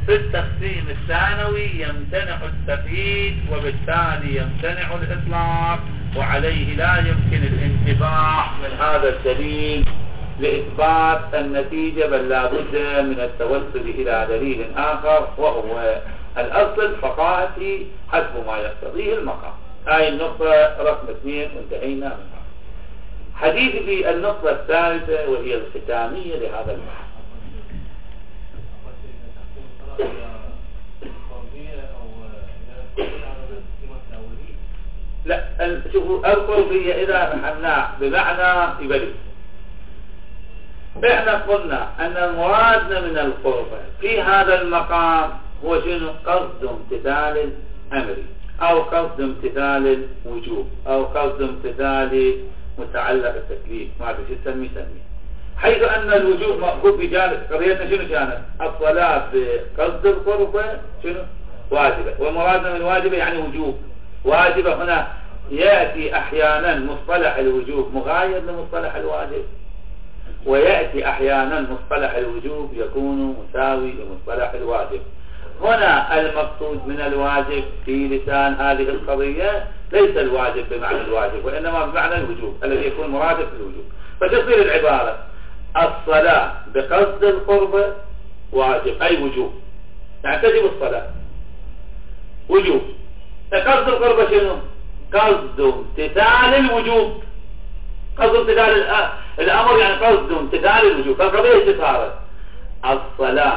في التقسيم الثانوي يمتنع التقييد وبالتالي يمتنع الإطلاق، وعليه لا يمكن الانتفاع من هذا الدليل لإثبات النتيجة، بل لا بد من التوسل إلى دليل آخر وهو الأصل فقاهتي حسب ما يقتضيه المقام. هاي النقطة رقم 2 وانتهينا منها. حديث في النقطة الثالثة وهي الختامية لهذا البحث. لا، شوفوا القربية إذا فهمناه بمعنى يبلغ. احنا قلنا أن المراد من القربة في هذا المقام هو شنو؟ قصد امتثال الأمر أو قصد امتثال الوجوب أو قصد امتثال متعلق التكليف، ما أدري شو تسميه. حيث أن الوجوب مأخوذ بجانب قضيتنا شنو كانت؟ الصلاة بقصد القربة شنو؟ واجبة، والمراد من الواجبة يعني وجوب. واجبة هنا يأتي أحيانا مصطلح الوجوب مغاير لمصطلح الواجب، ويأتي أحيانا مصطلح الوجوب يكون مساوي لمصطلح الواجب. هنا المقصود من الواجب في لسان هذه القضية ليس الواجب بمعنى الواجب، وإنما بمعنى الوجوب الذي يكون مرادف للوجوب. فتصير العبارة الصلاة بقصد القربة واجب أي وجوب، يعني تجب الصلاة وجوب. قصد القربة شنو؟ قصد امتثال الوجوب، قصد امتثال الأمر يعني قصد امتثال الوجوب. فالقضية صارت الصلاة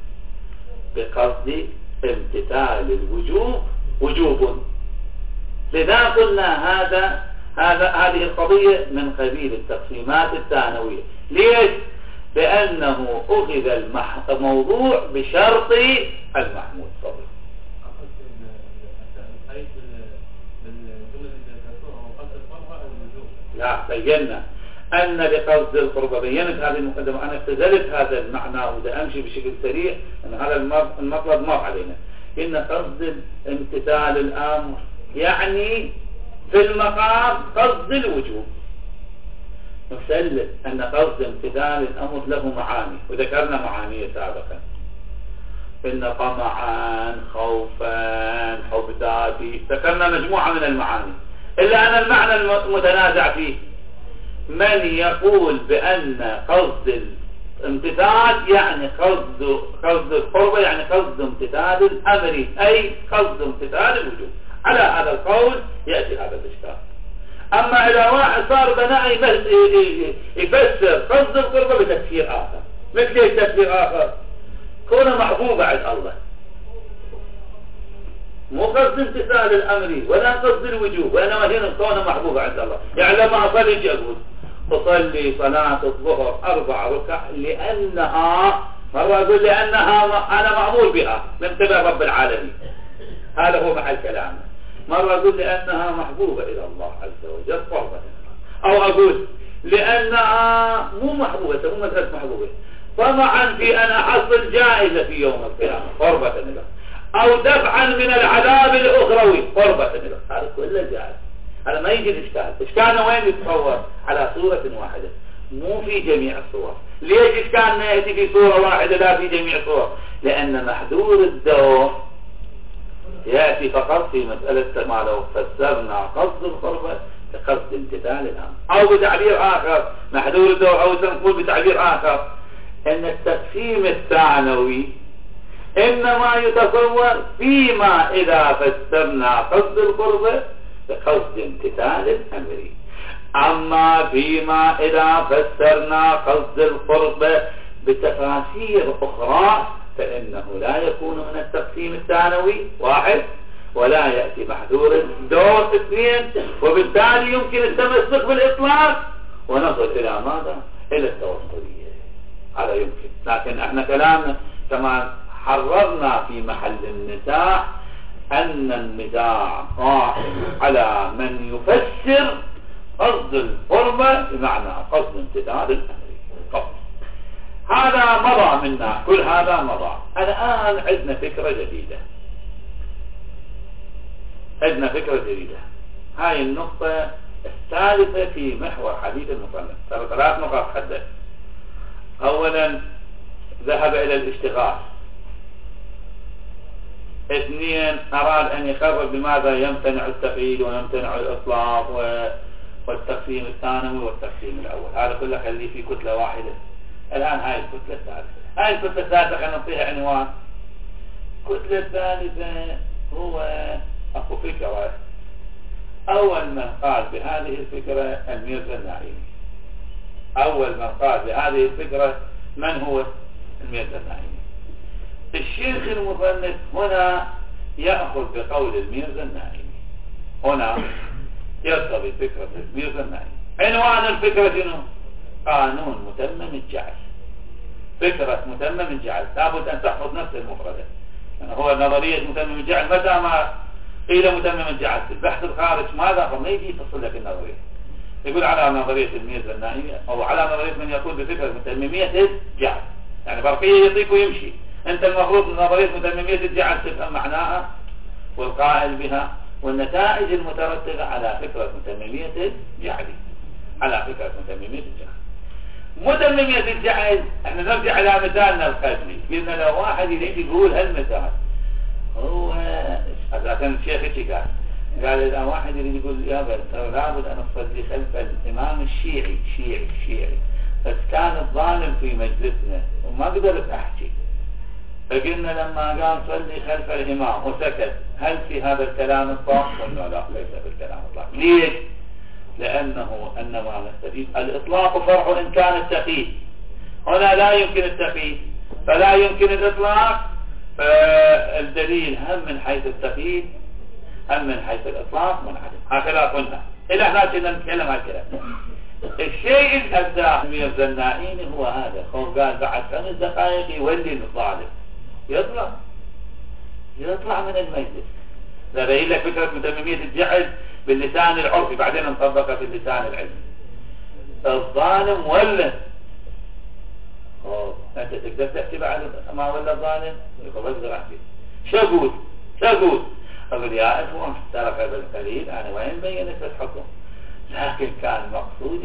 بقصد امتثال الوجوب وجوب. لذا قلنا هذه القضية من قبيل التقسيمات الثانوية. ليش؟ لأنه أخذ الموضوع بشرط المحمود. صبر لا، بينا أن بقصد القربة، بينت هذه المقدمة. أنا اختزلت هذا المعنى وده أمشي بشكل سريع أن هذا المطلب مر علينا. إن قصد امتثال الأمر يعني في المقام قصد الوجوب. نسلم أن قصد امتثال الأمر له معاني، وذكرنا معانيه سابقا. إن طمعا، خوفا، حب ذاتي، ذكرنا مجموعة من المعاني. إلا أن المعنى المتنازع فيه من يقول بأن قصد الامتثال يعني قصد القربة يعني قصد امتثال الأمر أي قصد امتثال الوجوب. على هذا القول يأتي هذا الإشكال. أما إذا واحد صار بناء يفسر قصد القربة بتفسير آخر، مثل التفسير آخر كون محبوب عند الله، مو قصد امتثال الأمر ولا قصد الوجوب، وإنما هنا كون محبوب عند الله. يعني لما أصلي أقول أصلي صلاة الظهر 4 ركع لأنها، مرة أقول لأنها أنا مأمور بها من قبل رب العالمين، هذا هو محل كلامه. مرة أقول لأنها محبوبة إلى الله عز وجل قربة، أو أقول لأنها مو محبوبة، مو مسألة محبوبة، طمعا في أن أحصل جائزة في يوم القيامة قربة إلى، أو دفعا من العذاب الأخروي قربة إلى. هذا كله جائز، هذا ما يجي إشكال. إشكالنا وين يتصور؟ على صورة واحدة مو في جميع الصور. ليش إشكالنا يأتي في صورة واحدة لا في جميع الصور؟ لأن محذور الدور يأتي فقط في مسألة ما لو فسرنا قصد القربة بقصد امتثال الأمر، أو بتعبير آخر محذور الدور، أو نقول بتعبير آخر أن التقسيم الثانوي إنما يتصور فيما إذا فسرنا قصد القربة بقصد امتثال الأمر. أما فيما إذا فسرنا قصد القربة بتفاسير أخرى فإنه لا يكون من التقسيم الثانوي 1 ولا يأتي محذور الدور 2، وبالتالي يمكن التمسك بالإطلاق ونصل إلى ماذا؟ إلى التوصلية. هذا يمكن، لكن احنا كلامنا كما حررنا في محل النزاع أن النزاع قائم على من يفسر قصد القربة بمعنى قصد امتثال الأمر. هذا مضى منا، كل هذا مضى. الآن عندنا فكرة جديدة، هاي النقطة الثالثة في محور حديث المصنف. ترى 3 نقاط حدث. أولا ذهب إلى الاشتغال اثنين أراد أن يقرر بماذا يمتنع التقييد ويمتنع الإطلاق والتقسيم الثانوي والتقسيم الأول. هذا كله خليه في كتلة واحدة. الآن هاي الكتلة الثالثة. هاي الكتلة الثالثة خلينا نعطيها عنوان. الكتلة الثالثة هو أكو فكرة. أول من قال بهذه الفكرة الميرزا النعيمي. أول من قال بهذه الفكرة من هو؟ الميرزا النعيمي. الشيخ المصنف هنا يأخذ بقول الميرزا النعيمي، هنا يرتضي فكرة الميرزا النعيمي. عنوان الفكرة شنو؟ قانون متمم الجعل. فكرة متمم الجعل لابد أن تحفظ نفس المفردة. يعني هو نظرية متمم الجعل متى ما قيل متمم الجعل في البحث الخارج ماذا؟ فما يجي يفصل لك النظرية. يقول على نظرية الميرزا النعيمي أو على نظرية من يقول بفكرة متممية الجعل، يعني برقية يطيق ويمشي. أنت المفروض نظرية متممية الجعل تفهم معناها والقائل بها والنتائج المترتبة على فكرة متممية الجعل. على فكرة متممية الجعل. متممية الجعل احنا نرجع على مثالنا القدمي. قلنا لو واحد يجي يقول هالمثال هو كان الشيخ قال إذا واحد يريد يقول يا بل لابد أن أصلي خلف الإمام الشيعي بس كان الظالم في مجلسنا وما قدرت أحكي، فقلنا لما قال صلي خلف الإمام وسكت هل في هذا الكلام إطلاق؟ قلنا لا ليس بالكلام إطلاق. ليش؟ لأنه أنما نستفيد الإطلاق فرع إن كان التقييد. هنا لا يمكن التقييد فلا يمكن الإطلاق، فالدليل هم من حيث التقييد هم من حيث الإطلاق منعدم. هكذا قلنا. إلى هنا كنا نتكلم عن الكلام. الشيء الأبداع الميرزا النعيمي هو هذا. هو قال بعد 5 دقائق يولي الظالم يطلع من المجلس. لا بين لك فكرة متممية الجعل باللسان العرفي بعدين نطبقها في اللسان العلمي. الظالم ولا أنت تقدر تحكي بعد ما ولا الظالم يقول اقدر أحكي شقود أقول يا إخوان ترك هذا القليل أنا وين بينت الحكم، لكن كان مقصودي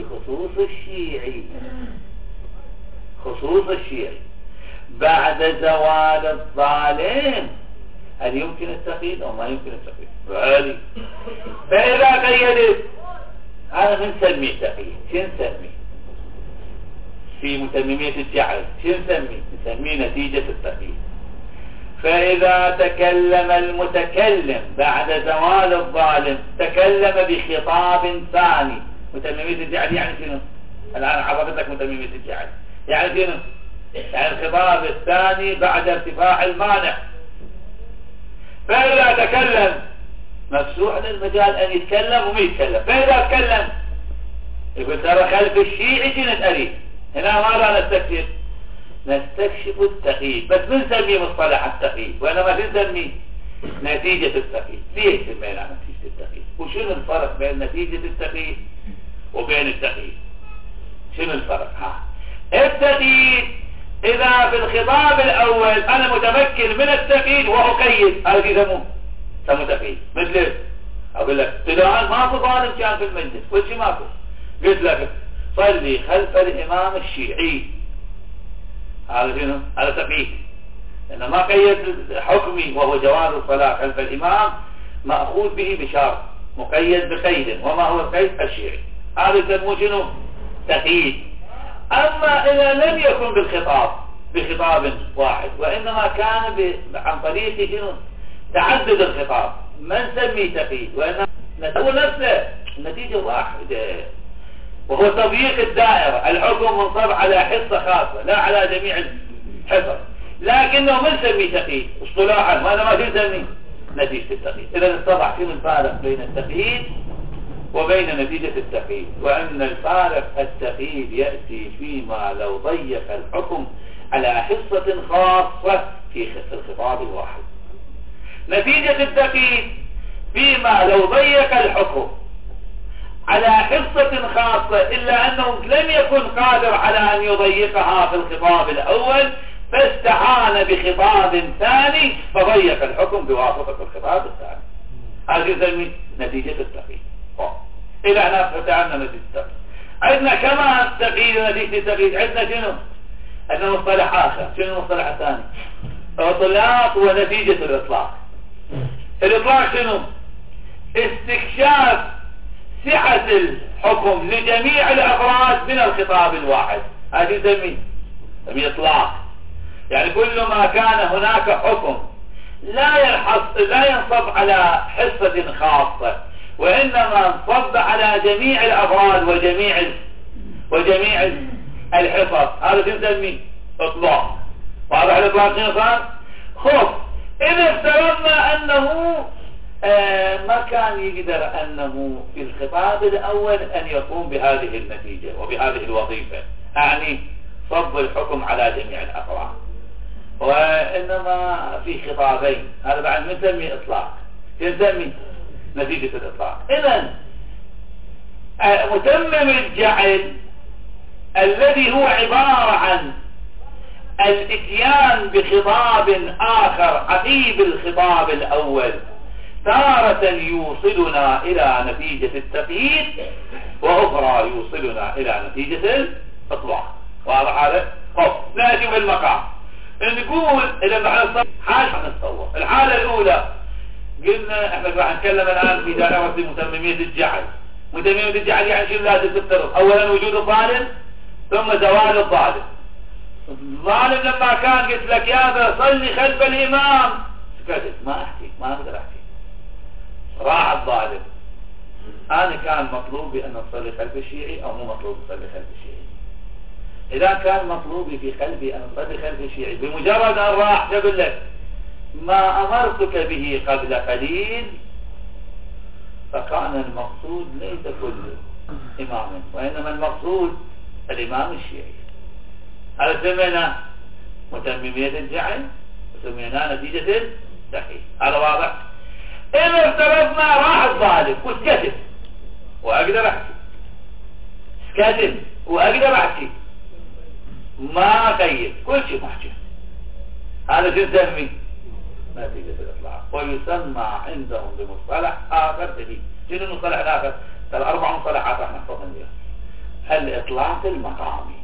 خصوص الشيعي بعد زوال الظالم هل يمكن التقييد أو ما يمكن التقييد؟ غالي. فإذا قيدت هذا من نسميه تقييد. شو نسميه في متممية الجعل؟ شو نسميه نتيجة التقييد. فإذا تكلم المتكلم بعد زوال الظالم تكلم بخطاب ثاني. متممية الجعل يعني شنو؟ الآن عرفت لك متممية الجعل يعني شنو؟ يعني الخطاب الثاني بعد ارتفاع المانع. فإذا تكلم مفتوح للمجال أن يتكلم وما يتكلم. فإذا تكلم يقول ترى خلف الشيعي شنو أريد. هنا ماذا نستكشف التقييد. بس من نسميه مصطلح التقييد وإنما نسميه نتيجة التقييد. ليش سمينا نتيجة التقييد؟ وشنو الفرق بين نتيجة التقييد وبين التقييد؟ شنو الفرق؟ التقييد إذا في الخطاب الأول أنا متمكن من التقييد وأقيد هذا يسموه تقييد. مثل أقول لك تدعان ماكو ظالم كان في المجلس كل شيء ماكو، قلت لك صلي خلف الإمام الشيعي هذا شنو؟ هذا تقييد. لأن ما قيد حكمي وهو جواز الصلاة خلف الإمام مأخوذ به بشرط مقيد بقيد. وما هو القيد؟ الشيعي. هذا يسموه شنو؟ تقييد. أما إذا لم يكن بخطاب واحد وإنما كان عن طريق شنو؟ تعدد الخطاب ما نسميه تقييد وإنما هو نفسه النتيجة واحدة وهو تضييق الدائرة. الحكم منصب على حصة خاصة لا على جميع الحصص، لكنه ما نسميه تقييد اصطلاحا وأنا ما نسميه نتيجة التقييد. إذا اتضح شنو الفارق بين التقييد وبين نتيجة التقييد، وأن الفارق التقييد يأتي فيما لو ضيق الحكم على حصة خاصة في الخطاب الواحد. نتيجة التقييد فيما لو ضيق الحكم على حصة خاصة إلا أنه لم يكن قادر على أن يضيقها في الخطاب الأول فاستعان بخطاب ثاني فضيق الحكم بواسطة الخطاب الثاني. هذا يسمى نتيجة التقييد. إلى هنا فتعلنا نتيجة التقييد. عندنا كما التقييد ونتيجة التقييد عندنا شنو؟ عندنا مصطلح آخر. شنو المصطلح الثاني؟ إطلاق ونتيجة الإطلاق. الإطلاق شنو؟ استكشاف سعة الحكم لجميع الأفراد من الخطاب الواحد، هذا يسميه إطلاق. يعني كل ما كان هناك حكم لا ينصب على حصة خاصة، وإنما انصب على جميع الأفراد وجميع الحصص، هذا يسميه إطلاق. واضح الإطلاق شنو صار؟ خب إذا افترضنا أنه ما كان يقدر أنه في الخطاب الأول أن يقوم بهذه النتيجة وبهذه الوظيفة، يعني صب الحكم على جميع الأفراد، وإنما في خطابين، هذا بعد نسميه إطلاق، نسميه نتيجة الإطلاق. إذن متمم الجعل الذي هو عبارة عن الاتيان بخطاب آخر عقيب الخطاب الأول تارة يوصلنا إلى نتيجة التقييد، وأخرى يوصلنا إلى نتيجة الإطلاق. واضح هذا؟ طب نأتي بالمقام، نقول إذا نحن حاجة نتصور الحالة الأولى، قلنا احنا راح نتكلم الآن في دائرة متممية الجعل. متممية الجعل يعني شنو لازم تفترض؟ أولا وجود الظالم، ثم زوال الظالم. الظالم لما كان قلت لك يا صلي خلف الإمام، سكتت ما أحكي، ما أقدر أحكي، راح الظالم. أنا كان مطلوب بأن نصلي خلف الشيعي أو مو مطلوب نصلي خلف الشيعي؟ إذا كان مطلوبي في قلبي أن أصلي خلف الشيعي، بمجرد أن راح أقول لك ما أمرتك به قبل قليل، فكان المقصود ليس كل إمام، وإنما المقصود الإمام الشيعي. هذا سمينا متممية الجعل، وسمينا نتيجة التحقيق. هذا واضح؟ إذا افترضنا راح الظالم وسكتت وأقدر أحكي، سكتت وأقدر أحكي، ما قيد كل شيء محكي، هذا شو نسميه؟ نتيجة الإطلاق. ويسمى عندهم بمصطلح آخر جديد. شنو المصطلح الآخر؟ الأربع مصطلحات راح نحفظهم اليوم. الإطلاق المقامي.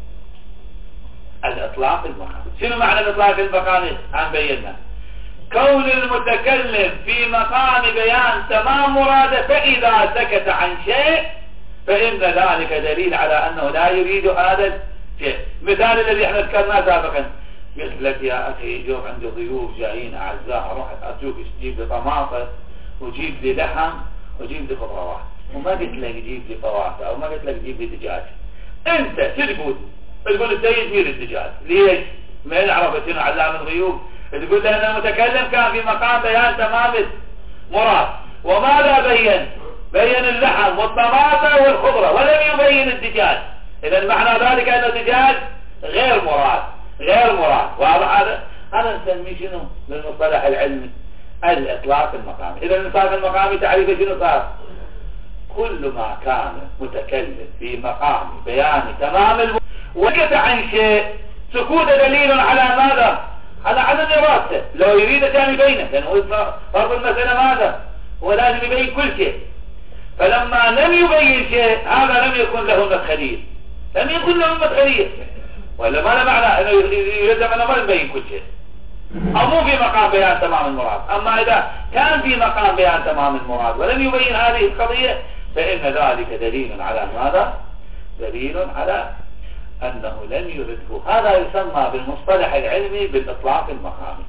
الإطلاق المقامي. شنو معنى الإطلاق المقامي؟ عم بينا كون المتكلم في مقام بيان تمام مراده، فإذا سكت عن شيء فإن ذلك دليل على أنه لا يريد هذا الشيء. مثال الذي احنا ذكرناه سابقا، قلت لك يا أخي اليوم عندي ضيوف جايين أعزاء، أروح أشوف تجيب لي طماطم وجيب لي لحم وجيب لي خضروات، وما قلت لك جيب لي فواكه، أو ما قلت لك جيب لي دجاج. أنت شو تقول؟ تقول السيد مير الدجاج. ليش؟ ما نعرف شنو علام الغيوب. تقول لأن المتكلم كان في مقام بيان تمام مراد، وماذا بين؟ بين اللحم والطماطم والخضرة ولم يبين الدجاج. إذا معنى ذلك أن الدجاج غير مراد. واضح هذا نسميه شنو بالمصطلح العلمي؟ الإطلاق المقامي. إذا الإطلاق المقامي تعريفه شنو صار؟ كل ما كان متكلم في مقام بيان تمام وقت عن شيء، سكوت دليل على ماذا؟ على عدم إرادته. لو يريد كان يبينه، لأنه فرض المسألة ماذا؟ هو لازم يبين كل شيء. فلما لم يبين شيء، هذا لم يكن له مدخلية، ولا ما معنى أنه يلزم أنه ما يبين كل شيء، أو مو في مقام بيان تمام المراد. أما إذا كان في مقام بيان تمام المراد ولم يبين هذه القضية، فإن ذلك دليل على ماذا؟ دليل على أنه لم يرده. هذا يسمى بالمصطلح العلمي بالإطلاق المقامي.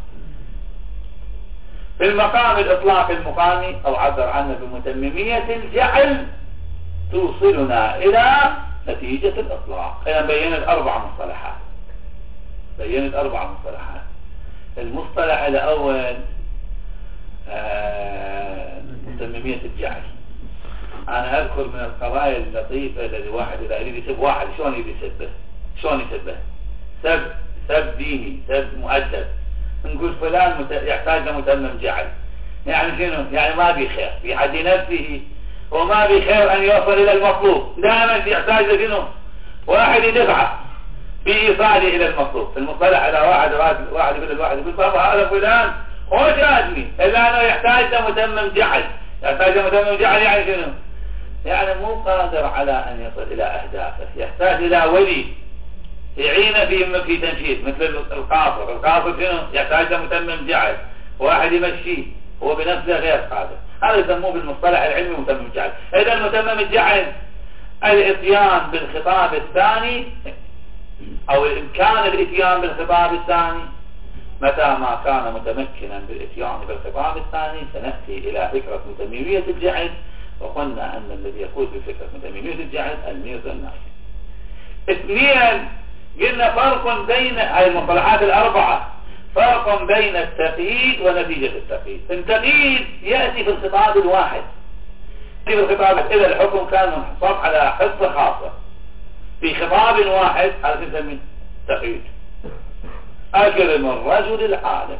في المقام الإطلاق المقامي، أو عبر عنه بمتممية الجعل، توصلنا إلى نتيجة الإطلاق. إذا بينت أربع مصطلحات. المصطلح الأول متممية الجعل. أنا أذكر من القضايا اللطيفة الذي واحد إذا يريد يسب واحد شلون يسبه؟ سب ديني، سب مؤدب. نقول فلان يحتاج لمتمم جعل. يعني شنو؟ يعني ما بي خير في حد نفسه، وما بي خير أن يوصل إلى المطلوب. دائما يحتاج لشنو؟ واحد يدفعه في إيصاله إلى المطلوب. في المصطلح على واحد يقول بابا هذا فلان هو جادني، إلا أنه يحتاج لمتمم جعل. يعني شنو؟ يعني مو قادر على أن يصل إلى أهدافه، يحتاج إلى ولي يعينه في تنشيط، مثل القاصر شنو؟ يحتاج لمتمم جعل، واحد يمشيه هو بنفسه غير قادر. هذا يسموه بالمصطلح العلمي متمم الجعل. إذا المتمم الجعل الاتيان بالخطاب الثاني او الامكان الاتيان بالخطاب الثاني. متى ما كان متمكنا بالاتيان بالخطاب الثاني سنأتي الى فكرة متممية الجعل، وقلنا ان الذي يقول بفكرة متممية الجعل الميرزا الناصري. اثنين، قلنا فرق بين هاي المصطلحات الاربعة، فرق بين التقييد ونتيجة التقييد. التقييد يأتي في الخطاب الواحد، في الخطاب إذا الحكم كان منصب على حصة خاصة في خطاب واحد، هذا نسميه تقييد. أكرم الرجل العالم،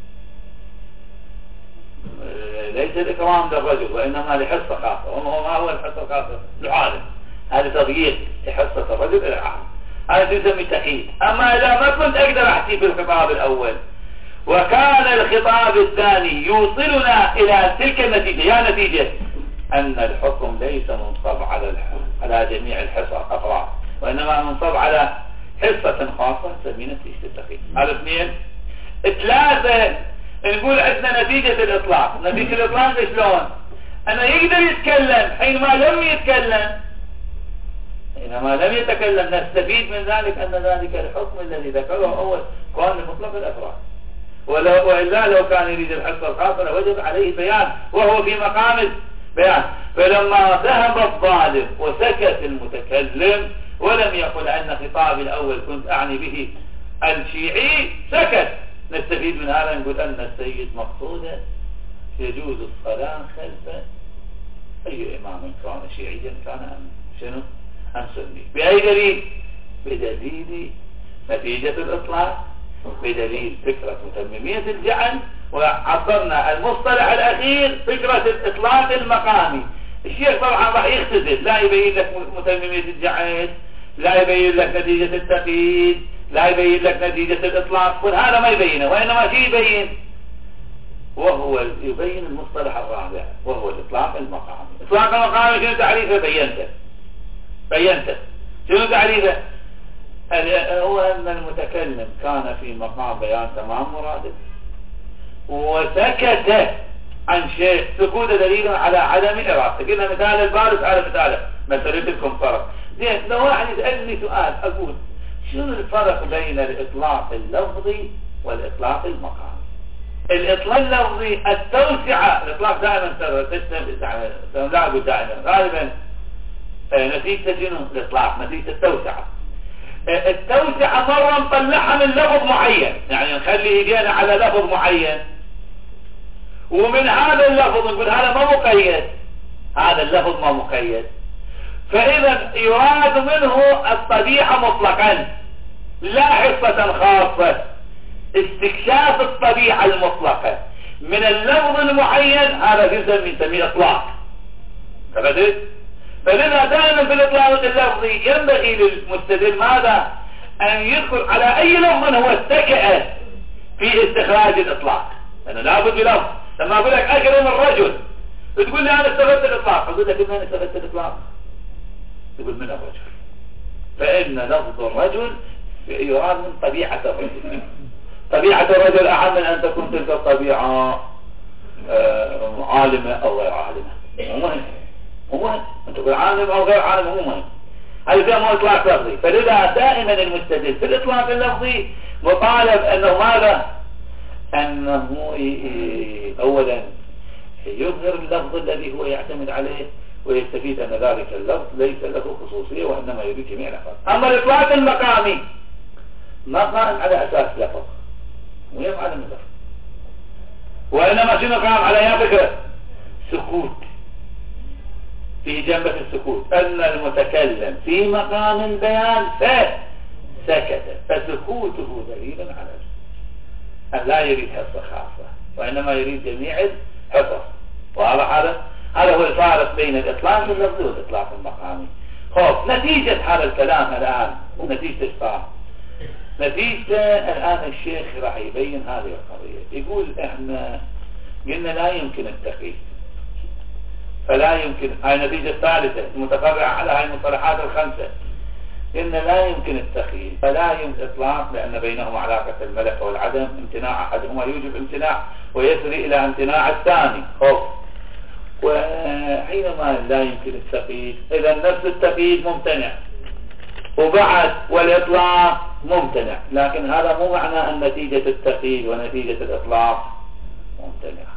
ليس الإكرام للرجل وإنما لحصة خاصة. وما هو الحصة الخاصة؟ العالم. هذا تضييق لحصة الرجل العالم، هذا نسميه تقييد. أما إذا ما كنت أقدر أحكي في الخطاب الأول وكان الخطاب الثاني يوصلنا إلى تلك النتيجة، يا نتيجة أن الحكم ليس منصب على جميع الحصص أفراد، وإنما منصب على حصة خاصة نسميه نتيجة التقييد. هذا اثنين. ثلاثة، نقول عندنا نتيجة الإطلاق. نتيجة الإطلاق شلون؟ أنا يقدر يتكلم حينما لم يتكلم، حينما لم يتكلم نستفيد من ذلك أن ذلك الحكم الذي ذكره أول كان لمطلق الأفراد، وإلا لو كان يريد الحصة الخاصة لوجب عليه بيان وهو في مقام البيان. فلما ذهب الظالم وسكت المتكلم ولم يقل أن خطابي الأول كنت أعني به الشيعي، سكت، نستفيد من هذا نقول أن السيد مقصودا يجوز الصلاة خلف أي إمام كان شيعيا كان أم شنو أم سني. بأي دليل؟ بدليل نتيجة الإطلاق، بدليل فكرة متممية الجعل، وعصرنا المصطلح الأخير فكرة الإطلاق المقامي. الشيخ طبعا راح يختزل، لا يبين لك متممية الجعل، لا يبين لك نتيجة التقييد، لا يبين لك نتيجة الإطلاق، كل هذا ما يبينه، وإنما شيء يبين وهو يبين المصطلح الرابع وهو الإطلاق المقامي. الإطلاق المقامي شنو تعريفه؟ بينته. شنو تعريفه؟ هو أن المتكلم كان في مقام بيان تمام مراده وسكت عن شيء، سكوت دليل على عدم إرادته. قلنا مثال البارز على مثاله، مثلت لكم فرق. زين، لو واحد يسألني سؤال أقول شنو الفرق بين الإطلاق اللفظي والإطلاق المقامي؟ الإطلاق اللفظي التوسعة، الإطلاق دائما لا أقول دائما، غالبا نتيجة شنو؟ الإطلاق نتيجة التوسعة. التوسعة مرة نطلعها من لفظ معين، يعني نخلي ايدينا على لفظ معين، ومن هذا اللفظ نقول هذا ما مقيد، هذا اللفظ ما مقيد، فإذا يراد منه الطبيعة مطلقا لا حصة خاصة، استكشاف الطبيعة المطلقة من اللفظ المعين، هذا جزء نسميه إطلاق. فبدأت فلذا دائما في الإطلاق اللفظي ينبغي للمستدل ماذا؟ أن يدخل على أي لفظ هو اتكأ في استخراج الإطلاق، لأنه لابد بلفظ. لما أقول لك أكرم الرجل تقول لي أنا استفدت الإطلاق، أقول لك إن أنا استفدت الإطلاق، تقول من الرجل، فإن لفظ الرجل يراد من طبيعة الرجل. طبيعة الرجل أهم من أن تكون تلك الطبيعة عالمة أو غير عالمة، مهم أنت تقول عالم أو غير عالم، مو مهم. هذا فيها إطلاق لفظي. فلذا دائما المستدل في الإطلاق اللفظي مطالب أنه ماذا؟ أنه أولا يظهر اللفظ الذي هو يعتمد عليه ويستفيد أن ذلك اللفظ ليس له خصوصية وإنما يريد جميع الألفاظ. أما الإطلاق المقامي ما قائم على أساس لفظ ويفعل من لفظ، وإنما شنو قائم على يا فكرة؟ سكوت، في جنبة السكوت، أن المتكلم في مقام البيان فسكت، فسكوته دليل على أن لا يريد حصة خاصة وإنما يريد جميع الحصص. هذا هو الفارق بين الإطلاق اللفظي والإطلاق المقامي. خوف نتيجة هذا الكلام الآن ونتيجة الفارق، نتيجة الآن الشيخ راح يبين هذه القضية. يقول احنا قلنا لا يمكن التقييد، فلا يمكن. هاي النتيجة الثالثة المتفرعة على هاي المصطلحات الخمسة. إن لا يمكن التخييل فلا يمكن إطلاق، لأن بينهما علاقة الملك والعدم، امتناع أحدهما يوجب امتناع ويسري إلى امتناع الثاني خوف. وحينما لا يمكن التقييد إذا نفس التقييد ممتنع، وبعد والإطلاق ممتنع، لكن هذا مو معنى أن نتيجة التقييد ونتيجة الإطلاق ممتنع.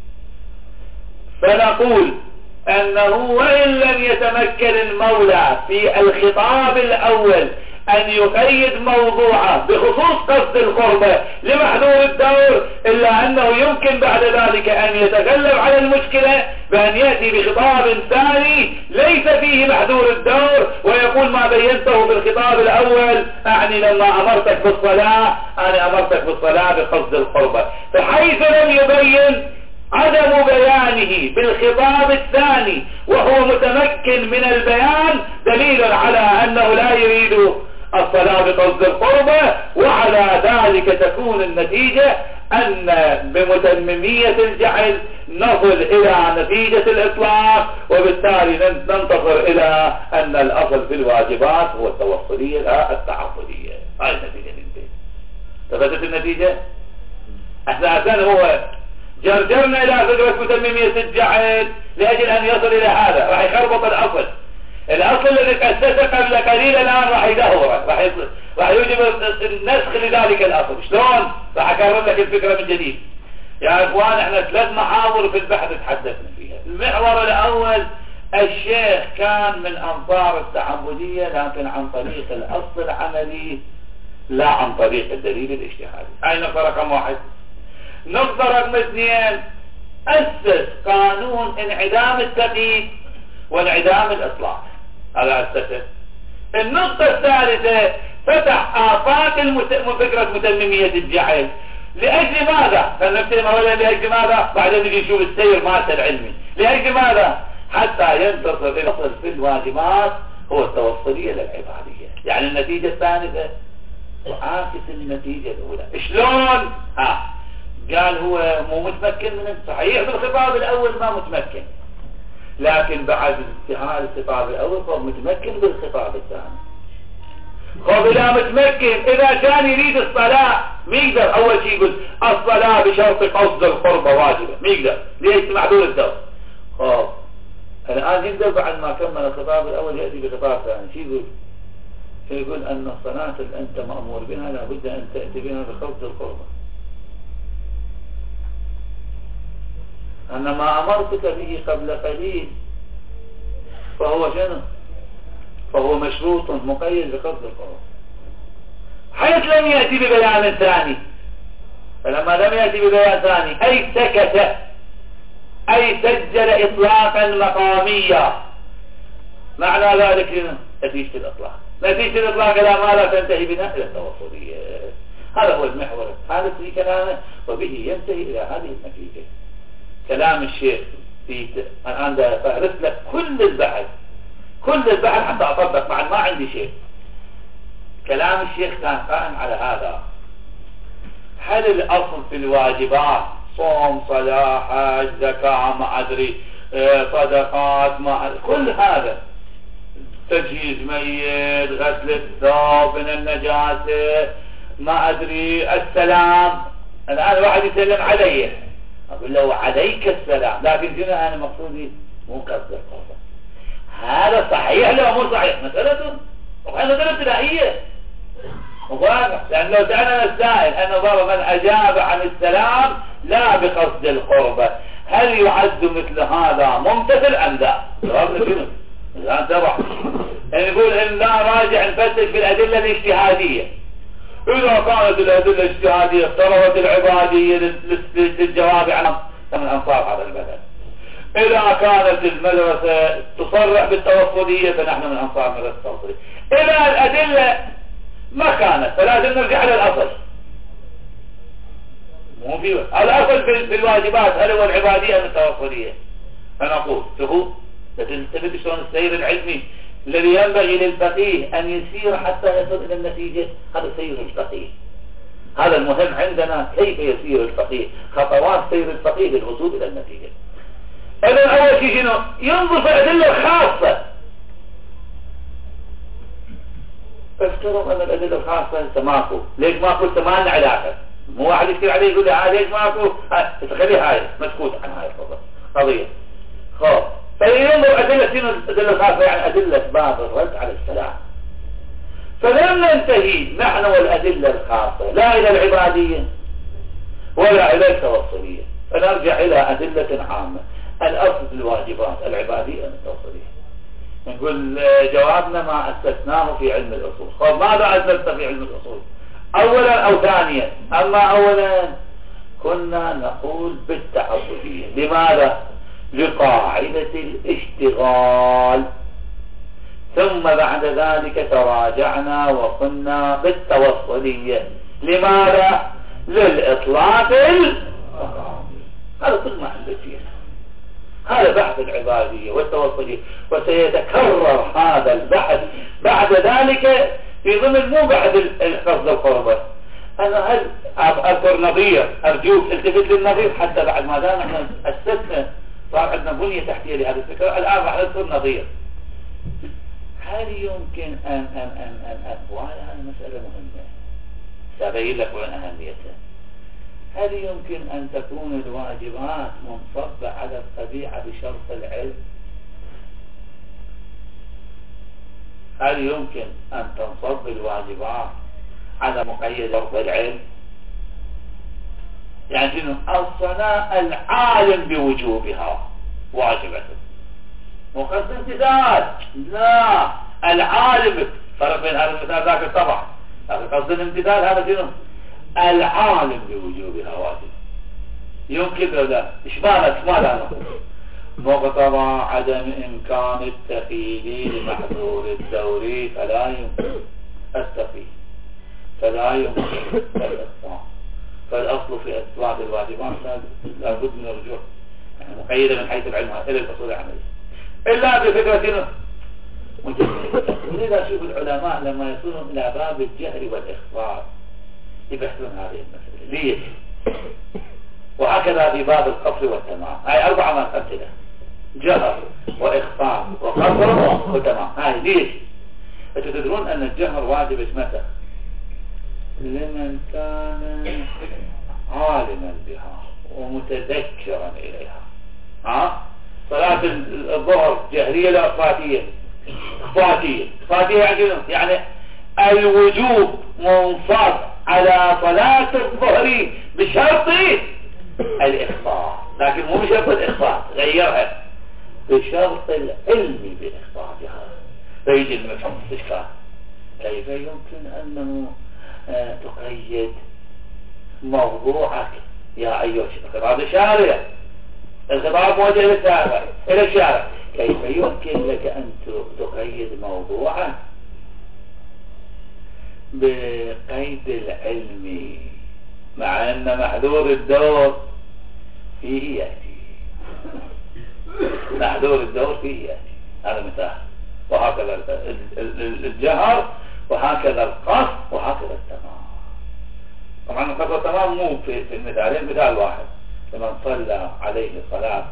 فنقول أنه وإن لم يتمكن المولى في الخطاب الأول أن يقيد موضوعه بخصوص قصد القربة لمحذور الدور، إلا أنه يمكن بعد ذلك أن يتغلب على المشكلة بأن يأتي بخطاب ثاني ليس فيه محذور الدور، ويقول ما بينته بالخطاب الأول أعني لما أمرتك بالصلاة أنا أمرتك بالصلاة بقصد القربة، فحيث لم يبين عدم بيانه بالخطاب الثاني وهو متمكن من البيان دليل على أنه لا يريد الصلاة بقصد القربة، وعلى ذلك تكون النتيجة أن بمتممية الجعل نصل إلى نتيجة الإطلاق، وبالتالي ننتظر إلى أن الأصل في الواجبات هو التوصلية لا التعبدية. هاي النتيجة الانتهى. ثبتت النتيجة. أساسا هو جرجرنا إلى فكرة متممية الجعل لأجل أن يصل إلى هذا، راح يخربط الأصل الذي تأسس قبل قليل الآن راح يدهوره، راح يوجب النسخ لذلك الأصل. شلون؟ راح أكرر لك الفكرة من جديد. يا إخوان احنا 3 محاور في البحث تحدثنا فيها. المحور الأول الشيخ كان من أنصار التعبدية لكن عن طريق الأصل العملي لا عن طريق الدليل الاجتهادي. هاي نقطة رقم 1. نقطة رقم 2 أسس قانون انعدام التقييد وانعدام الإطلاق، هذا أسسه. النقطة الثالثة فتح آفاق فكرة متممية الجعل. لأجل ماذا؟ فلنبتدي أولا لأجل ماذا؟ بعدين نجي نشوف السير مالته العلمي. لأجل ماذا؟ حتى ينتصر الأصل في الواجبات هو التوصلية للعبادية، يعني النتيجة الثالثة تعاكس النتيجة الأولى. شلون؟ قال هو مو متمكن من صحيح بالخطاب الأول ما متمكن، لكن بعد انتهاء الخطاب الأول فهو متمكن بالخطاب الثاني. هو بلا متمكن إذا كان يريد الصلاة ما يقدر. أول شيء يقول الصلاة بشرط قصد القربة واجبة، ما يقدر ليش معذور الدور. الآن يقدر بعد ما كمل الخطاب الأول يأتي بخطاب ثاني. شو يقول أن الصلاة اللي أنت مأمور بها لابد أن تأتي بها بقصد القربة. أن ما أمرتك به قبل قليل فهو شنو؟ فهو مشروط مقيد بقصد القربة، حيث لم يأتي ببيان ثاني. فلما لم يأتي ببيان ثاني أي سكت، أي سجل إطلاقا مقاميا، معنى ذلك نتيجة الإطلاق. نتيجة الإطلاق إلى ما لا تنتهي بنا إلى التوصلية. هذا هو المحور الثالث في كلامه، وبه ينتهي إلى هذه النتيجة. كلام الشيخ الآن فهرس لك كل البحث حتى أطبق بعد ما عندي شيء. كلام الشيخ كان قائم على هذا. هل الأصل في الواجبات صوم صلاة حج زكاة ما أدري صدقات ما أدري كل هذا، تجهيز ميت غسل الثوب من النجاسة ما أدري السلام. الآن واحد يسلم علي أقول له عليك السلام، لكن هنا أنا مقصودي مو قصد القربة. هذا صحيح لو مو صحيح مسألة ابتدائية واضح. لأن لو سألنا السائل أن ضرب من أجاب عن السلام لا بقصد القربة هل يعد مثل هذا ممتثل أم لا؟ جوابنا شنو؟ الآن تبع نقول إن لا راجع نفتش في الأدلة الاجتهادية. إذا كانت الأدلة الاجتهادية افترضت العبادية للجواب عن من أنصار هذا المذهب. إذا كانت المدرسة تصرح بالتوصلية فنحن من أنصار مدرسة التوصلية. إذا الأدلة ما كانت فلازم نرجع للأصل. مو في الأصل في الواجبات هل هو العبادية أم التوصلية؟ فنقول شوفوا تنتبه شلون السير العلمي الذي ينبغي للفقيه أن يسير حتى يصل إلى النتيجة. هذا سير الفقيه، هذا المهم عندنا، كيف يسير الفقيه، خطوات سير الفقيه للوصول إلى النتيجة. إذن أول شيء شنو؟ ينظر في الأدلة الخاصة. فافترض أن الأدلة الخاصة ماكو. ليش ماكو؟ ما لنا علاقة. مو واحد يشكل عليه يقول لي ليش ماكو؟ تخليه هاي مسكوت عن هاي القضية. خلاص فينظر أدلة شنو الأدلة الخاصة؟ يعني أدلة باب الرد على السلام. فلم ننتهي نحن والأدلة الخاصة لا إلى العبادية ولا إلى التوصلية، فنرجع إلى أدلة عامة. الأصل في الواجبات العبادية التوصلية. نقول جوابنا ما أسسناه في علم الأصول. خب ماذا أسسنا في علم الأصول؟ أولا أو ثانيا؟ أما أولا كنا نقول بالتعبدية. لماذا؟ لقاعدة الاشتغال. ثم بعد ذلك تراجعنا وقلنا بالتوصلية. لماذا؟ للإطلاق هذا كل ما عندك فيه. هذا بحث العبادية والتوصلية، وسيتكرر هذا البحث بعد ذلك في ضمن مو بعد القصد القربة. أنا هل أذكر نظير، أرجوك التفت للنظير حتى بعد ما دام احنا أسسنا صار عندنا بنية تحتية لهذا الفكرة. الآن راح نذكر نظير. هل يمكن أن وهذه مسألة مهمة سأبين لك عن أهميتها. هل يمكن أن تكون الواجبات منصبة على الطبيعة بشرط العلم؟ هل يمكن أن تنصب الواجبات على مقيد شرط العلم؟ يعني شنو؟ الصلاة العالم بوجوبها واجبة وقصد امتثال. لا، العالم فرق بين هذا المثال ذاك طبعا، لكن قصد الامتثال هذا شنو؟ العالم بوجوبها واجب. يمكن ولا إشمالها مقتضى عدم إمكان التقييد لمحظور الدوري فلا يمكن التقييد، فلا يمكن الإخطاء. فالأصل في إثبات الواجبات لابد من الرجوع يعني مقيدة من حيث العلم إلى الأصول العملية إلا بفكرة مجرد. ولذا شوف العلماء لما يصلون إلى باب الجهر والإخبار يبحثون هذه المسألة. ليش؟ وهكذا في باب القصر والتمام. هاي 4 أمثلة: جهر وإخبار وقصر وتمام. هاي ليش؟ أنتم تدرون أن الجهر واجب متى؟ لمن كان عالما بها ومتذكرا إليها. صلاة الظهر جهرية لا إخفاتية؟ إخفاتية يعني الوجوب منصب على صلاة الظهر بشرط الإخفاء، لكن مو بشرط الإخفاء، غيرها بشرط العلم بإخفائها. فيجي المفهوم استشكال: كيف يمكن أنه تقيد موضوعك يا أيها الخطاب الشارع؟ الخطاب موجه إلى الشارع. كيف يمكن لك أن تقيد موضوعك بقيد العلم مع أن محذور الدور فيه يأتي؟ محذور الدور فيه يأتي. هذا مثال. وهكذا الجهر وهكذا القصد وهكذا التمام. طبعا القصد والتمام مو في المثالين، مثال واحد: لمن صلى عليه صلاة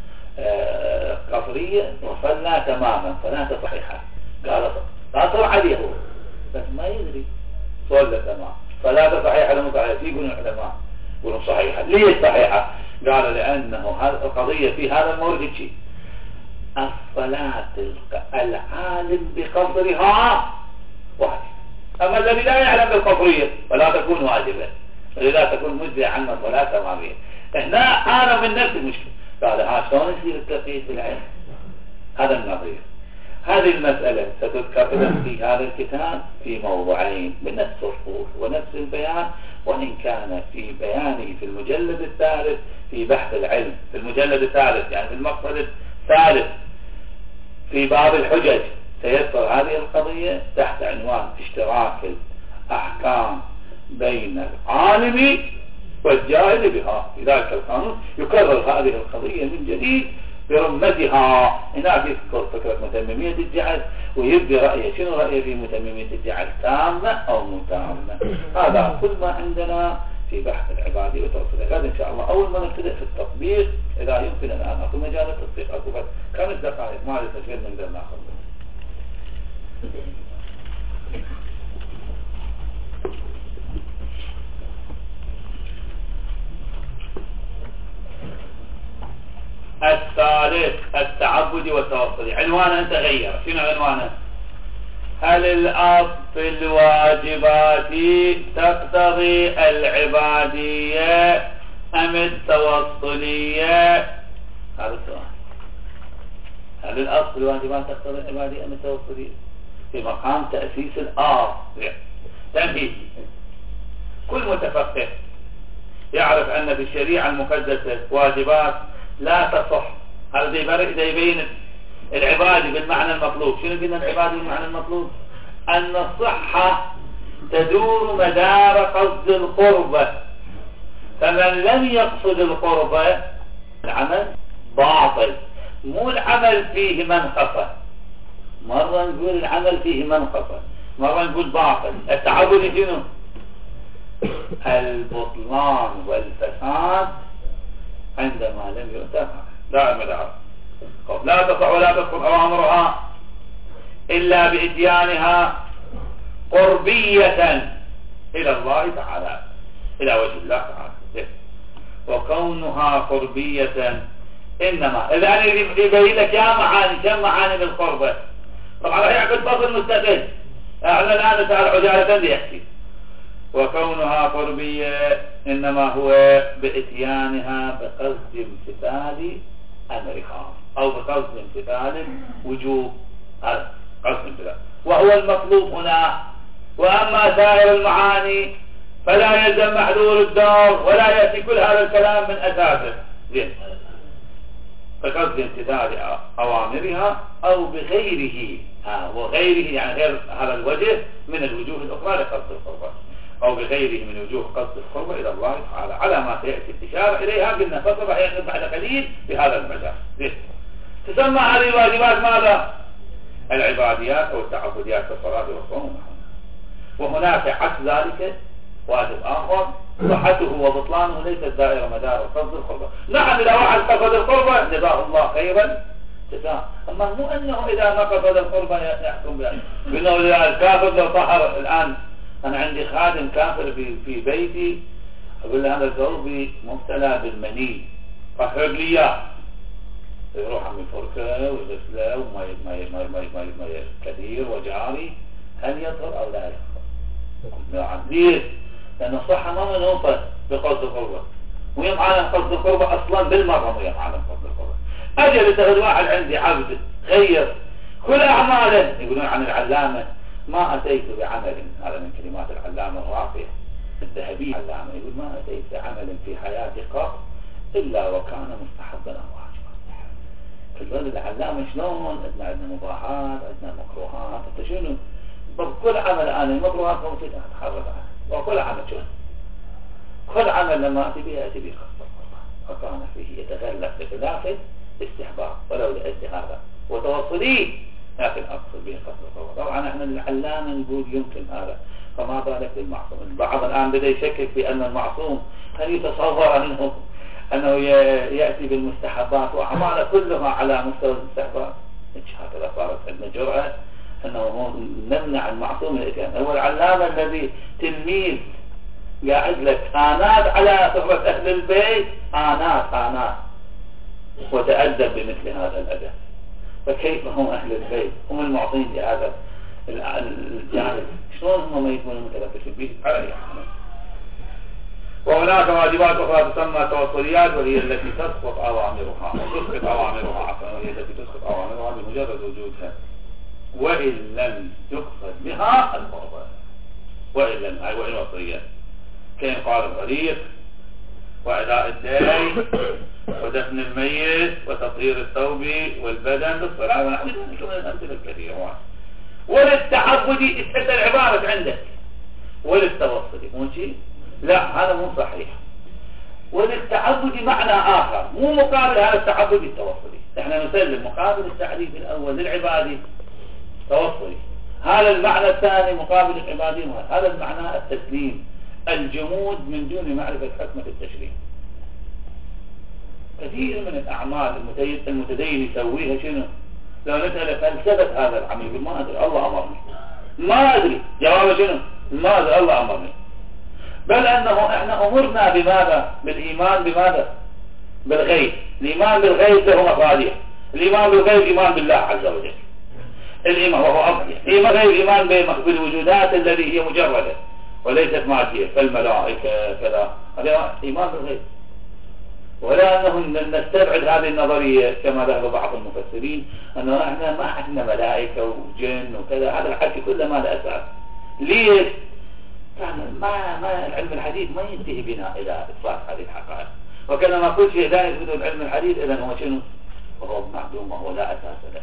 قصرية وصلى تماما صلاة صحيحة، قال قصر عليه بس ما يدري صلى تمام صلاة صحيحة لم صحيحة. يقولون العلماء يقولون صحيحة. ليش صحيحة؟ قال لأنه هذه القضية في هذا المورد شيء: الصلاة العالم بقصرها واجب، أما الذي لا يعلم بالقصرية فلا تكون واجبة، ولذا تكون مجزئة عنا صلاة تمامية. هنا أنا من نفس المشكلة. قال شلون يصير التقييد بالعلم؟ هذا النظير. هذه المسألة ستذكر في هذا الكتاب في موضوعين بنفس الصفوف ونفس البيان، وإن كان في بيانه في المجلد الثالث في بحث العلم، في المجلد الثالث يعني في المقصد الثالث في باب الحجج سيذكر هذه القضية تحت عنوان اشتراك الأحكام بين العالم والجاهل بها. في ذلك القانون يكرر هذه القضية من جديد برمتها. هناك يذكر فكرة متممية الجعل ويبدي رأيه. شنو رأيه في متممية الجعل؟ تامة أو متامة؟ هذا كل ما عندنا في بحث العبادي وتوصيله. هذا إن شاء الله أول ما نبتدئ في التطبيق إذا يمكن الآن أكو مجال التطبيق أكو 5 دقائق ما لي تشغيل نقدر ناخذ. الثالث التعبدي والتوصلي. عنوانه انت غير، شنو عنوانه؟ هل الأصل في الواجبات تقتضي العبادية أم التوصلية؟ هذا السؤال. هل الأصل في الواجبات تقتضي العبادية أم التوصلية؟ في مقام تأسيس الأصل. تنبيه: كل متفقه يعرف أن في الشريعة المقدسة واجبات لا تصح. هذا يبين العبادي بالمعنى المطلوب. شنو قلنا العبادي بالمعنى المطلوب؟ أن الصحة تدور مدار قصد القربة، فمن لم يقصد القربة العمل باطل. مو العمل فيه منقصة، مرة نقول العمل فيه منقصة، مرة نقول باطل. التعبد شنو؟ البطلان والفساد عندما لم يؤتى لا مدار. لا تصح ولا تدخل أوامرها إلا بإتيانها قربية إلى الله تعالى، إلى وجه الله تعالى. وكونها قربية إنما إذا يبين لك يا معاني، كم معاني بالقربة. طبعا راح يعقد فصل مستقل، احنا الآن نسأل عجالة ليحكي. وكونها قربية إنما هو بإتيانها بقصد امتثال أمرها أو بقصد امتثال وجوب قصد امتثال، وهو المطلوب هنا. وأما سائر المعاني فلا يلزم محذور الدور ولا يأتي كل هذا الكلام من أساسه. بقصد امتثال أوامرها أو بغيره، وغيره يعني غير هذا الوجه من الوجوه الأخرى لقصد القربة، أو بغيره من وجوه قصد القربة إلى الله تعالى، على ما سيأتي الإشارة إليها. قلنا فصل يأخذ بعد قليل في هذا المجال. تسمى هذه الواجبات ماذا؟ العباديات أو التعبديات كالصلاة والصوم. وهناك عكس ذلك واجب آخر صحته وبطلانه ليست دائرة مدار قصد القربة. نعم إذا واحد قصد القربة جزاه الله خيرا جزاء، أما مو أنه إذا ما قصد القربة يحكم بأنه بأنه الكافر لو طهر. الآن أنا عندي خادم كافر في بيتي، أقول له هذا ثوبي مبتلى بالمني طهر لي إياه، يروح عم يفركه ويغسله وما كثير وجاري، هل يطهر أو لا يطهر؟ ليش؟ لأن الصحة ما منوطة بقصد القربة، ويم عالم قصد القربة أصلا بالمرة، ويم عالم قصد القربة. أجل تغد واحد عندي عبد غير كل أعماله. يقولون عن العلامة: ما أتيت بعمل، هذا من كلمات العلامة الراقية الذهبي. العلامة يقول: ما أتيت بعمل في حياتي قط إلا وكان مستحبا أو واجبا. فالولد العلامة شلون؟ عندنا مباحات، عندنا مكروهات. انت شنو؟ كل عمل أنا المكروهات موجودة أتحرك عنها، وكل عمل شنو؟ كل عمل لما أتي به أتي به قصد القربة، وكان فيه يتغلق بخلاف استحباب ولو لأجل هذا وتوصلي، لكن أقصد به قصد القربة. طبعا احنا العلامة نقول يمكن هذا، فما بالك بالمعصوم. البعض الآن بدأ يشكك في أن المعصوم هل يتصور أنه يأتي بالمستحبات وأعماله كلها على مستوى الاستحباب. هكذا صارت عندنا جرأة أنه نمنع المعصوم من الإتيان. هو العلامة الذي تلميذ قاعد لك آنات على صحبة أهل البيت، آنات وتأدب بمثل هذا الأدب. فكيف هم أهل البيت هم المعطين لهذا الجانب؟ شلون هم ما يكونوا متلبسين به على يعني. وهناك واجبات أخرى تسمى توصليات، وهي التي تسقط أوامرها وهي التي تسقط أوامرها بمجرد وجودها، وإن لم يقصد بها القربة، وإن وصية، كان قال الغريق وأداء الدين ودفن الميت وتطهير الثوب والبدن بالصلاة ونحو ذلك من الأمثلة الكثيرة. وللتعبد استدى العبارة عندك، وللتوصل مو شيء؟ لا، هذا مو صحيح. وللتعبد معنى آخر مو مقابل هذا التعبد التوصلي. احنا نسلم مقابل التعريف الأول للعبادي توصلي، هذا المعنى الثاني مقابل العبادي، هذا المعنى التسليم، الجمود من دون معرفة حكمة التشريع. كثير من الأعمال المتدين يسويها شنو؟ لو نسأل فلسفة هذا العمل يقول ما أدري، الله أمرني، ما أدري. جوابه شنو؟ ما أدري، الله أمرني. بل أنه إحنا أمرنا بماذا؟ بالإيمان بماذا؟ بالغيب. الإيمان بالغيب له مصادر. الإيمان بالغيب إيمان بالله عز وجل، الإيمان وهو أصلي. إيمان غير إيمان بالوجودات الذي هي مجردة وليست مادية كالملائكة كذا، هذا إيمان بالغيب. ولا أنه نستبعد هذه النظرية كما ذهب بعض المفسرين أنه احنا ما عندنا ملائكة وجن وكذا، هذا الحكي كله ما له أساس. ليش؟ يعني ما العلم الحديث ما ينتهي بنا إلى إثبات هذه الحقائق، وكما كل شيء لا يثبت العلم الحديث إذا هو شنو؟ وهو معدوم وهو لا أساس له.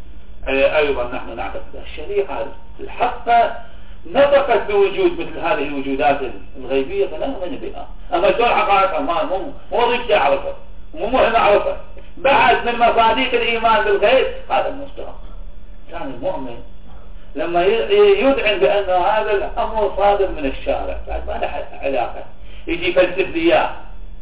أيضا نحن نعتقد الشريعة الحقة نطقت بوجود مثل هذه الوجودات الغيبية فلا نؤمن بها. أما شو الحقائق مو وظيفتي أعرفها، مو مهم أعرفها. بعد من مصادق الإيمان بالغيب هذا المستوى. كان المؤمن لما يدعن بأن هذا الأمر صادر من الشارع بعد ما له علاقة يجي يفلسف لي إياه.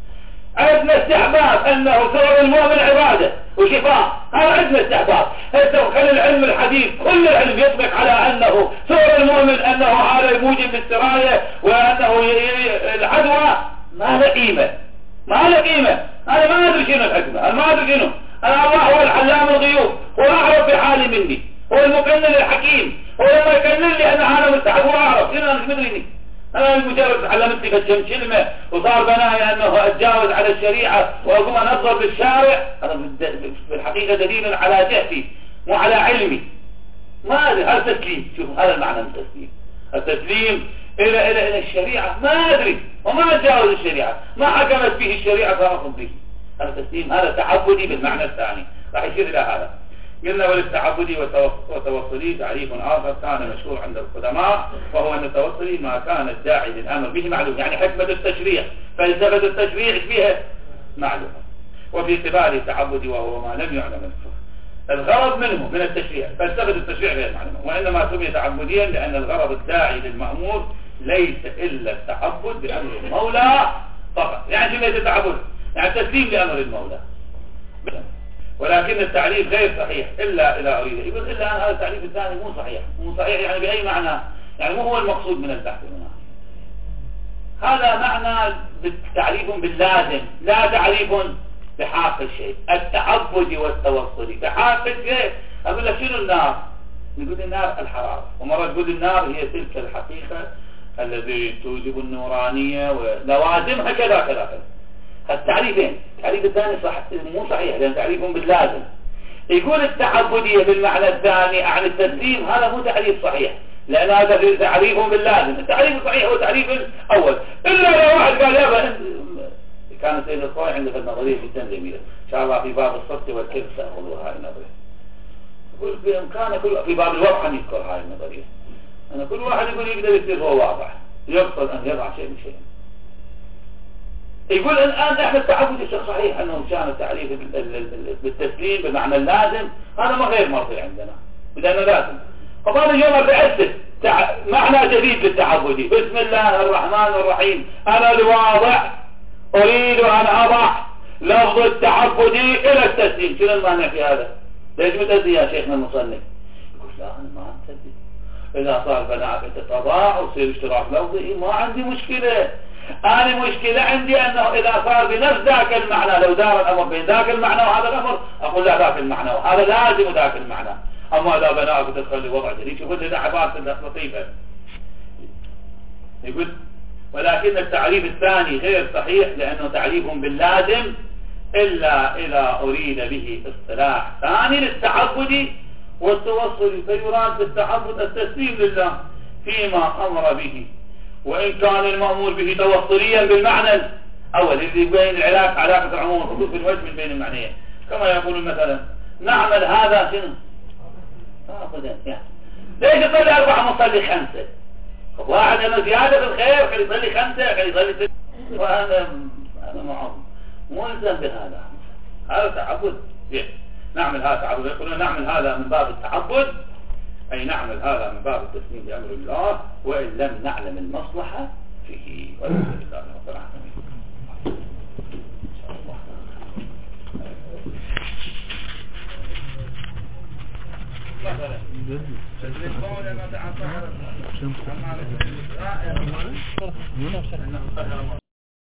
عندنا استحباب أنه سور المؤمن عبادة وشفاء، هذا عندنا استحباب. هسه خلي العلم الحديث كل العلم يطلق على أنه سور المؤمن أنه هذا موجب للسراية وأنه العدوى ما له قيمة، ما له قيمة. أنا ما أدري شنو الحكمة، أنا ما أدري شنو. أنا الله هو العلام الغيوب، هو أعرف بحالي مني، هو المكنن الحكيم، هو لما يكنن لي أنا هذا مستحب وأعرف شنو. أنا مش مدريني، أنا مجرد علمت لي كم كلمة وصار بناي أنه أتجاوز على الشريعة وأقوم أنظر بالشارع، هذا في الحقيقة دليل على جهلي مو على علمي. ما أدري، هذا تسليم. شوف هذا المعنى من التسليم، التسليم إلى الشريعة. ما أدري وما أتجاوز الشريعة، ما حكمت به الشريعة فأخذ به. هذا تسليم، هذا تعبدي بالمعنى الثاني، راح يشير إلى هذا. قلنا وللتعبدي والتوصلي تعريف آخر كان مشهور عند القدماء، وهو أن التوصلي ما كان الداعي للأمر به معلوم، يعني حكمة التشريع، فلسفة التشريع فيها معلومة. وفي اعتبار التعبدي وهو ما لم يعلم الغرض منه من التشريع، فلسفة التشريع غير معلومة، وإنما سمي تعبديا لأن الغرض الداعي للمأمور ليس إلا التعبد بأمر المولى فقط. يعني شو ليس التعبد؟ يعني التسليم لأمر المولى. ولكن التعريف غير صحيح إلا إذا أريد. يقول إلا أن هذا التعريف الثاني مو صحيح. مو صحيح يعني بأي معنى؟ يعني مو هو المقصود من البحث هنا. هذا معنى تعريف باللازم، لا تعريف بحاق الشيء. التعبد والتوصل بحاق الشيء. أقول لك شنو النار؟ نقول النار الحرارة، ومرة تقول النار هي تلك الحقيقة الذي توجب النورانية ولوازمها كذا كذا كذا. التعريفين، التعريف الثاني صح مو صحيح لأن تعريف باللازم. يقول التعبدية بالمعنى الثاني عن التسليم، هذا مو تعريف صحيح لأن هذا تعريف باللازم. التعريف الصحيح هو تعريف الأول. إلا لو واحد قال يابا، كان سيد الخوي عنده النظرية جدا جميلة إن شاء الله في باب الصدق والكذب سأخذوا هاي النظرية. يقول بإمكانه في باب الوضع أن يذكر هاي النظرية. أنا كل واحد يقول يقدر يصير هو واضح، يقصد أن يضع شيء من شيء. يقول الآن احنا التعبد الشيء صحيح أنه كان التعريف بالتسليم بمعنى اللازم، هذا ما غير مرضي عندنا بدأنا لازم. فقال اليوم بأسس معنى جديد للتعبدي. بسم الله الرحمن الرحيم، أنا الواضع أريد أن أضع لفظ التعبدي إلى التسليم. شنو المانع في هذا؟ ليش متأذي يا شيخنا المصنف؟ يقول لا أنا ما أتأذي، إذا صار بناء تضاع وصير اشتراك لفظي ما عندي مشكلة. أنا مشكلة عندي أنه إذا صار بنفس ذاك المعنى، لو دار الأمر بين ذاك المعنى وهذا الأمر أقول لا ذاك المعنى وهذا لازم ذاك المعنى. أما إذا بناء وتدخل لوضع جديد شوفوا لنا عبارة لطيفة. يقول ولكن التعريف الثاني غير صحيح لأنه تعريف باللازم إلا إذا أريد به اصطلاح ثاني للتعبد والتوصل، فيراد بالتعبد التسليم لله فيما أمر به، وإن كان المأمور به توصليا بالمعنى الأول اللي يبين علاقة العموم والخصوص في الوجه من بين المعنيين، كما يقول مثلا نعمل هذا شنو؟ يعني ليش يصلي 4 مصلي 5؟ واحد أنا زيادة الخير خلي يصلي 5 خلي يصلي 6، وأنا معه ملزم بهذا. هذا تعبد. نعمل هذا تعبد. يقولون نعمل هذا من باب التعبد، أي نعمل هذا من باب التسليم لأمر الله وإن لم نعلم المصلحة فيه. والحمد لله رب العالمين. مثلا